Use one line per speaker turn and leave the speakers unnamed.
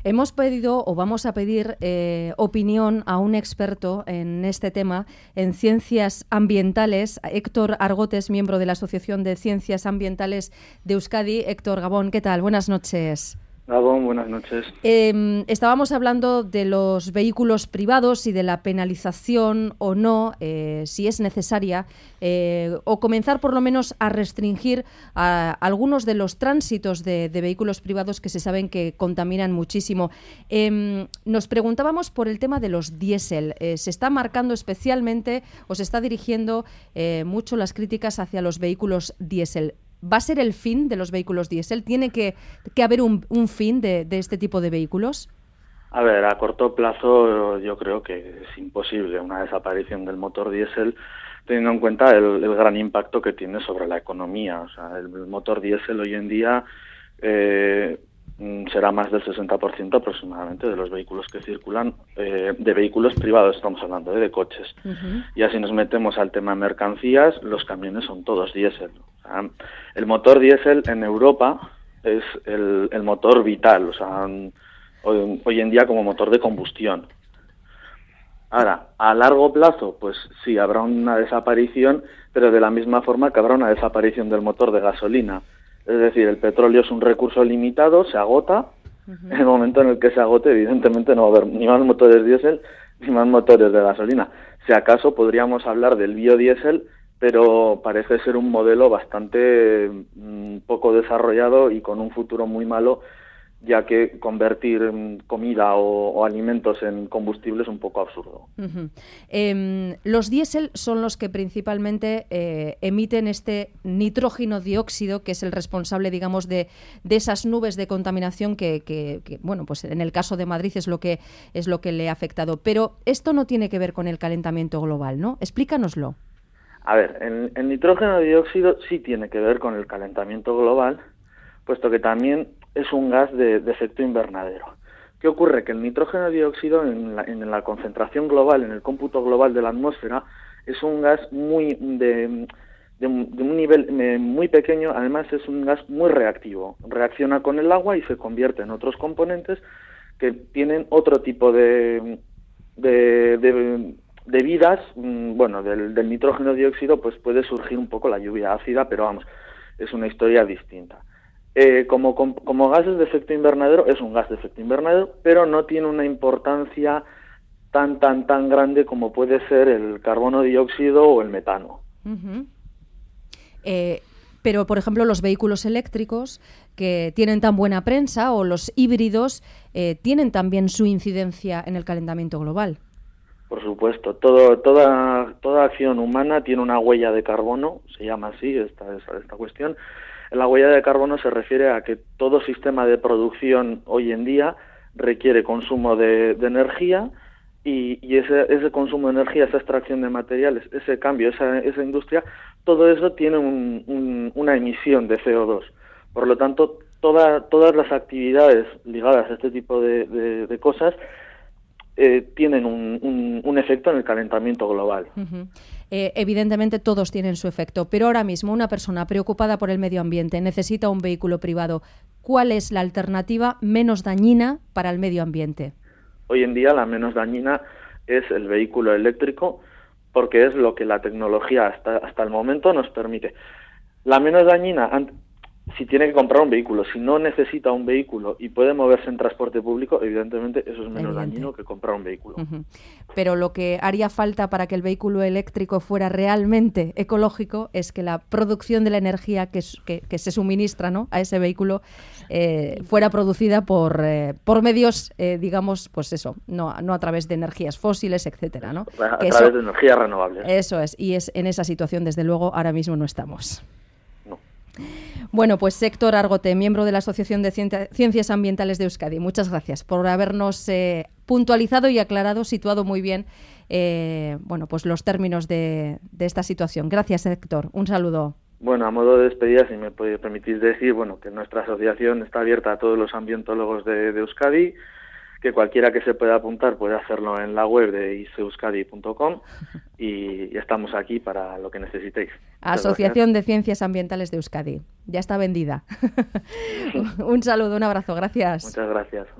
Hemos pedido o vamos a pedir opinión a un experto en este tema, en ciencias ambientales. Héctor Argotes, miembro de la Asociación de Ciencias Ambientales de Euskadi. Héctor, Gabón, ¿qué tal? Buenas noches.
Gabón, buenas noches.
Estábamos hablando de los vehículos privados y de la penalización o no, si es necesaria, o comenzar por lo menos a restringir a algunos de los tránsitos de vehículos privados que se saben que contaminan muchísimo. Nos preguntábamos por el tema de los diésel. Se está marcando especialmente o se está dirigiendo mucho las críticas hacia los vehículos diésel. ¿Va a ser el fin de los vehículos diésel? ¿Tiene que haber un fin de este tipo de vehículos?
A ver, a corto plazo yo creo que es imposible una desaparición del motor diésel, teniendo en cuenta el gran impacto que tiene sobre la economía. O sea, el motor diésel hoy en día será más del 60% aproximadamente de los vehículos que circulan, de vehículos privados estamos hablando, de coches. Uh-huh. Y así nos metemos al tema de mercancías, los camiones son todos diésel. O sea, el motor diésel en Europa es el motor vital, o sea, hoy en día como motor de combustión. Ahora, a largo plazo, pues sí, habrá una desaparición, pero de la misma forma que habrá una desaparición del motor de gasolina. Es decir, el petróleo es un recurso limitado, se agota. Uh-huh. En el momento en el que se agote, evidentemente no va a haber ni más motores diésel ni más motores de gasolina. Si acaso podríamos hablar del biodiesel, pero parece ser un modelo bastante poco desarrollado y con un futuro muy malo, ya que convertir comida o alimentos en combustible es un poco absurdo.
Uh-huh. Los diésel son los que principalmente emiten este nitrógeno dióxido, que es el responsable, digamos, de esas nubes de contaminación que, bueno, pues en el caso de Madrid es lo que le ha afectado. Pero esto no tiene que ver con el calentamiento global, ¿no? Explícanoslo.
A ver, el nitrógeno dióxido sí tiene que ver con el calentamiento global, puesto que también es un gas de efecto invernadero. ¿Qué ocurre? Que el nitrógeno dióxido en la concentración global, en el cómputo global de la atmósfera, es un gas de un nivel muy pequeño, además es un gas muy reactivo. Reacciona con el agua y se convierte en otros componentes que tienen otro tipo de vidas. Bueno, del nitrógeno dióxido pues puede surgir un poco la lluvia ácida, pero vamos, es una historia distinta. Como gases de efecto invernadero, es un gas de efecto invernadero, pero no tiene una importancia tan grande como puede ser el carbono dióxido o el metano.
Uh-huh. Pero, por ejemplo, los vehículos eléctricos que tienen tan buena prensa o los híbridos tienen también su incidencia en el calentamiento global.
Por supuesto, toda acción humana tiene una huella de carbono, se llama así esta cuestión. La huella de carbono se refiere a que todo sistema de producción hoy en día requiere consumo de energía y ese consumo de energía, esa extracción de materiales, ese cambio, esa industria, todo eso tiene una emisión de CO2. Por lo tanto, todas las actividades ligadas a este tipo de cosas tienen un efecto en el calentamiento global.
Uh-huh. Evidentemente todos tienen su efecto, pero ahora mismo una persona preocupada por el medio ambiente necesita un vehículo privado. ¿Cuál es la alternativa menos dañina para el medio ambiente?
Hoy en día la menos dañina es el vehículo eléctrico, porque es lo que la tecnología hasta el momento nos permite. La menos dañina, si tiene que comprar un vehículo, si no necesita un vehículo y puede moverse en transporte público, evidentemente eso es menos dañino que comprar un vehículo.
Uh-huh. Pero lo que haría falta para que el vehículo eléctrico fuera realmente ecológico es que la producción de la energía que se suministra, ¿no?, a ese vehículo fuera producida por medios, digamos, pues eso, no a través de energías fósiles, etcétera, ¿no?
A través de energías renovables.
Eso es, y en esa situación, desde luego, ahora mismo no estamos. Bueno, pues Héctor Argote, miembro de la Asociación de Ciencias Ambientales de Euskadi, muchas gracias por habernos puntualizado y aclarado, situado muy bien bueno, pues los términos de esta situación. Gracias, Héctor. Un saludo.
Bueno, a modo de despedida, si me permitís decir, bueno, que nuestra asociación está abierta a todos los ambientólogos de Euskadi, que cualquiera que se pueda apuntar puede hacerlo en la web de iseuskadi.com y estamos aquí para lo que necesitéis.
Asociación de Ciencias Ambientales de Euskadi. Ya está vendida. Un saludo, un abrazo, gracias.
Muchas gracias.